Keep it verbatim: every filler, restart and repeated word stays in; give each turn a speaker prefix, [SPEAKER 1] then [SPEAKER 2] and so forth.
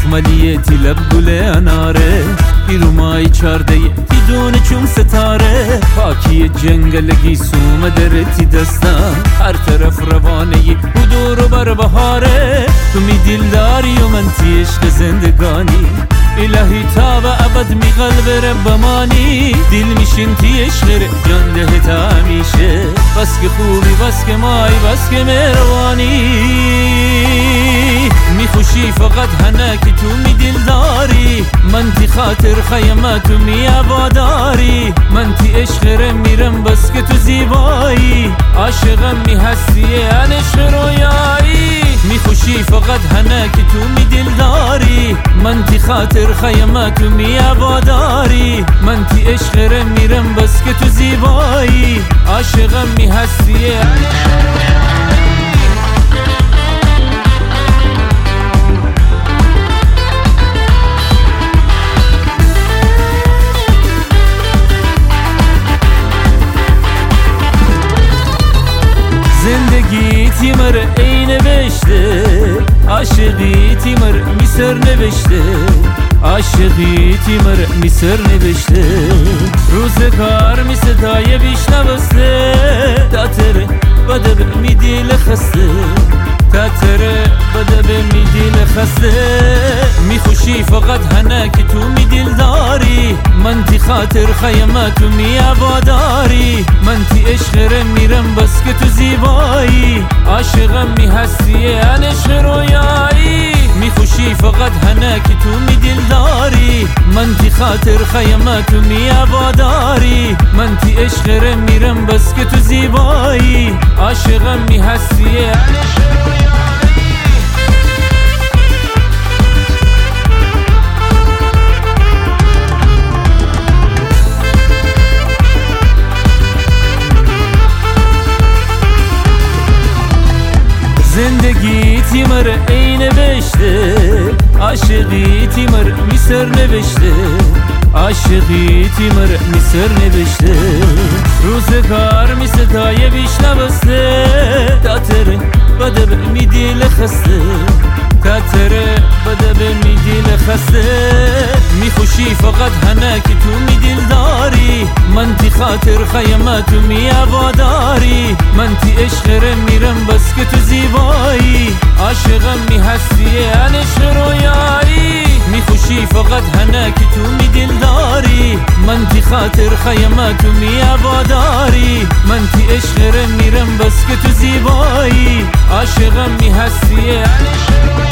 [SPEAKER 1] مخملیه تی لب گل اناره پیرومای چارده تی دونه چون ستاره پاکی جنگلگی سوم درتی دستم هر طرف روانه و دور بر بهاره تو می دلداری و من تی عشق زندگانی الهی تا و ابد می قلب ربمانی دل میشین تی عشق جان ده تا همیشه بس که خوبی بس که مای بس که مهربانی می خوشی فقط هنه که تو می دل داری من تی خاطر خیمت و می عباداری من تی عشق میرم بس که تو زیبایی عاشقم می هستیه ان عشق رویایی می خوشی فقط هنه که تو می دل داری من تی خاطر خیمت و می عباداری من تی عشق میرم بس که تو زیبایی عاشقم می هستیه ان عشق رویایی زندگی تیمر ای نوشته عاشقی تیمر میسر نوشته عاشقی تیمر میسر نوشته روزگار می صدای بیشنوسته تاتره بده به می دیل خسته تاتره بده به می دیل خسته می خوشی فقط هنه که تو می دل داری من تی خاطر خیمت و می عباداری من تی عشق میرم بس که تو زیبایی عاشقم می هستیه ان عشق رویایی می خوشی فقط هنه که تو می دل داری من تی خاطر خیمت و می عباداری من تی عشق میرم بس که تو زیبایی عاشقم می هستیه ان عشق رویایی زندگی تیمر ای نوشته عاشقی تیمر میسر نوشته عاشقی تیمر میسر نوشته روزگار می صدای بیشنوسته تاتره بده به می دیل خسته تاتره بده به می دیل خسته می خوشی فقط هنه که تو می دل داری من تی خاطر خیمت و می عباداری من تی عشق میرم بس که تو زیبایی عاشقم می هستیه ان عشق رویایی می خوشی فقط هنه که تو می دل داری من تی خاطر خیمت و می عباداری من تی عشق میرم بس که تو زیبایی عاشقم می هستیه ان عشق رویایی